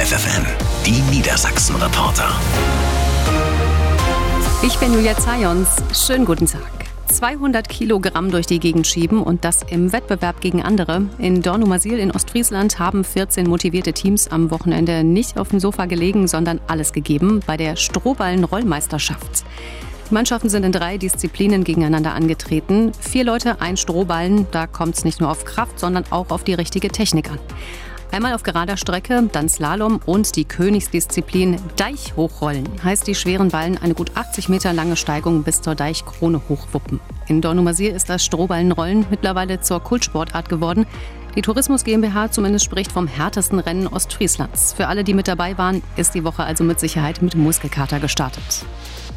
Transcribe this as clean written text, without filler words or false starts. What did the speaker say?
Live FM, die Niedersachsen-Reporter. Ich bin Julia Zajons. Schönen guten Tag. 200 Kilogramm durch die Gegend schieben und das im Wettbewerb gegen andere. In Dornumersiel in Ostfriesland haben 14 motivierte Teams am Wochenende nicht auf dem Sofa gelegen, sondern alles gegeben bei der Strohballen-Rollmeisterschaft. Die Mannschaften sind in 3 Disziplinen gegeneinander angetreten. 4 Leute, ein Strohballen. Da kommt es nicht nur auf Kraft, sondern auch auf die richtige Technik an. Einmal auf gerader Strecke, dann Slalom und die Königsdisziplin Deichhochrollen. Heißt die schweren Ballen eine gut 80 Meter lange Steigung bis zur Deichkrone hochwuppen. In Dornumersiel ist das Strohballenrollen mittlerweile zur Kultsportart geworden. Die Tourismus GmbH zumindest spricht vom härtesten Rennen Ostfrieslands. Für alle, die mit dabei waren, ist die Woche also mit Sicherheit mit Muskelkater gestartet.